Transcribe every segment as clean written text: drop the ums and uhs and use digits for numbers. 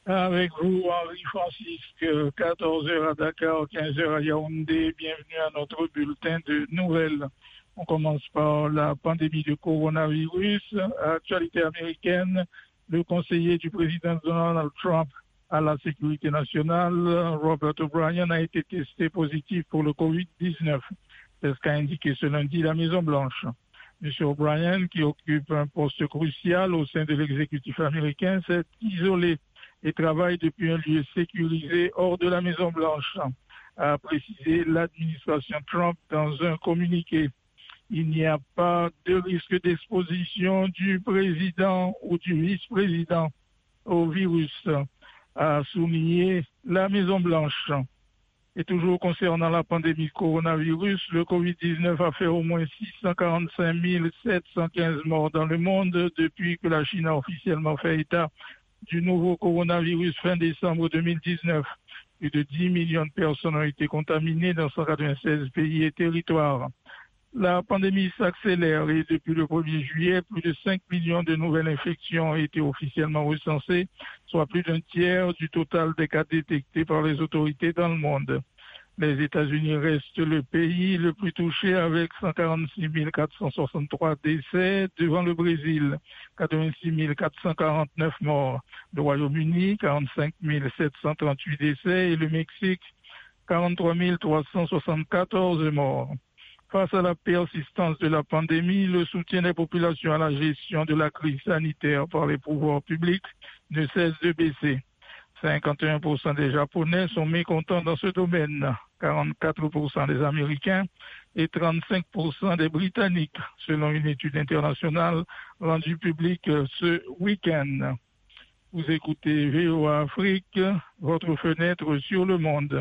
Avec vous, Henri Francisque, 14 heures à Dakar, 15 heures à Yaoundé. Bienvenue à notre bulletin de nouvelles. On commence par la pandémie de coronavirus. Actualité américaine, le conseiller du président Donald Trump à la sécurité nationale, Robert O'Brien, a été testé positif pour le COVID-19. C'est ce qu'a indiqué ce lundi la Maison-Blanche. M. O'Brien, qui occupe un poste crucial au sein de l'exécutif américain, s'est isolé et travaille depuis un lieu sécurisé hors de la Maison-Blanche, a précisé l'administration Trump dans un communiqué. Il n'y a pas de risque d'exposition du président ou du vice-président au virus, a souligné la Maison-Blanche. Et toujours concernant la pandémie coronavirus, le COVID-19 a fait au moins 645 715 morts dans le monde depuis que la Chine a officiellement fait état du nouveau coronavirus fin décembre 2019. Plus de 10 millions de personnes ont été contaminées dans 196 pays et territoires. La pandémie s'accélère et depuis le 1er juillet, plus de 5 millions de nouvelles infections ont été officiellement recensées, soit plus d'un tiers du total des cas détectés par les autorités dans le monde. Les États-Unis restent le pays le plus touché avec 146 463 décès devant le Brésil, 86 449 morts. Le Royaume-Uni, 45 738 décès et le Mexique, 43 374 morts. Face à la persistance de la pandémie, le soutien des populations à la gestion de la crise sanitaire par les pouvoirs publics ne cesse de baisser. 51% des Japonais sont mécontents dans ce domaine, 44% des Américains et 35% des Britanniques, selon une étude internationale rendue publique ce week-end. Vous écoutez VOA Afrique, votre fenêtre sur le monde.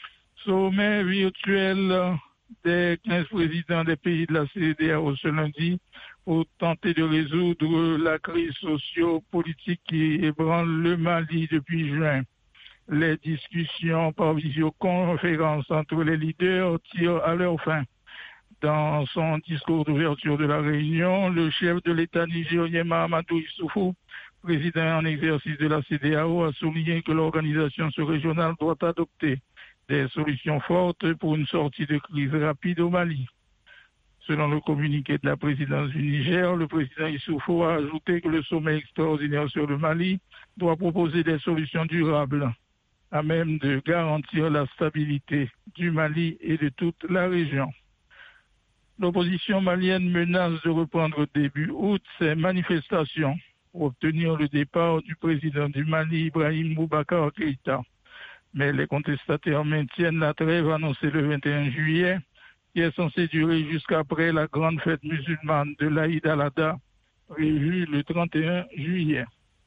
Sommet virtuel des 15 présidents des pays de la CEDEAO ce lundi pour tenter de résoudre la crise socio-politique qui ébranle le Mali depuis juin. Les discussions par visioconférence entre les leaders tirent à leur fin. Dans son discours d'ouverture de la réunion, le chef de l'État nigérien Mahamadou Issoufou, président en exercice de la CEDEAO, a souligné que l'organisation sous-régionale doit adopter des solutions fortes pour une sortie de crise rapide au Mali. Selon le communiqué de la présidence du Niger, le président Issoufou a ajouté que le sommet extraordinaire sur le Mali doit proposer des solutions durables à même de garantir la stabilité du Mali et de toute la région. L'opposition malienne menace de reprendre début août ses manifestations pour obtenir le départ du président du Mali, Ibrahim Boubacar Keïta. Mais les contestataires maintiennent la trêve annoncée le 21 juillet, qui est censée durer jusqu'après la grande fête musulmane de l'Aïd al-Adha, prévue le 31 juillet.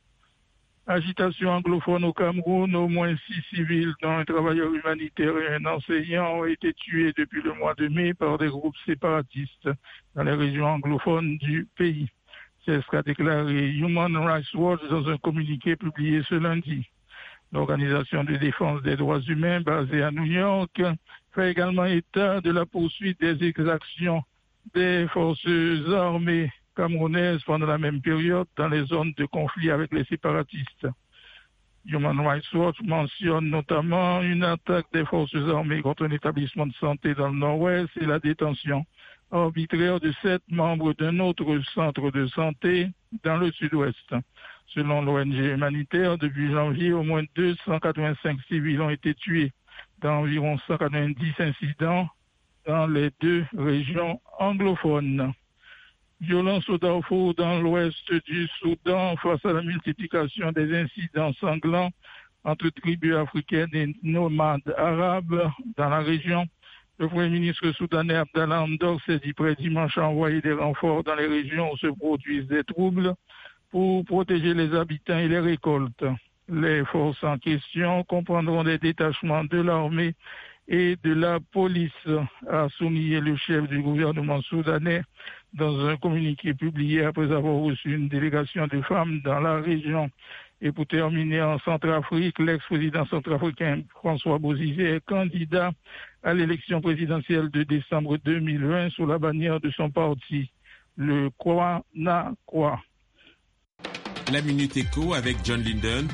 Agitation anglophone au Cameroun, au moins 6 civils, dont un travailleur humanitaire et un enseignant, ont été tués depuis le mois de mai par des groupes séparatistes dans les régions anglophones du pays. C'est ce qu'a déclaré Human Rights Watch dans un communiqué publié ce lundi. L'Organisation de défense des droits humains basée à New York fait également état de la poursuite des exactions des forces armées camerounaises pendant la même période dans les zones de conflit avec les séparatistes. Human Rights Watch mentionne notamment une attaque des forces armées contre un établissement de santé dans le nord-ouest et la détention arbitraire de 7 membres d'un autre centre de santé dans le sud-ouest. Selon l'ONG humanitaire, depuis janvier, au moins 285 civils ont été tués dans environ 190 incidents dans les 2 régions anglophones. Violence au Darfour dans l'ouest du Soudan face à la multiplication des incidents sanglants entre tribus africaines et nomades arabes dans la région. Le Premier ministre soudanais Abdallah Hamdok s'est dit prêt dimanche à envoyer des renforts dans les régions où se produisent des troubles pour protéger les habitants et les récoltes. Les forces en question comprendront des détachements de l'armée et de la police, a souligné le chef du gouvernement soudanais dans un communiqué publié après avoir reçu une délégation de femmes dans la région. Et pour terminer, en Centrafrique, l'ex-président centrafricain François Bozizé est candidat à l'élection présidentielle de décembre 2020 sous la bannière de son parti, le Kwa na Kwa. La Minute Éco avec John Linden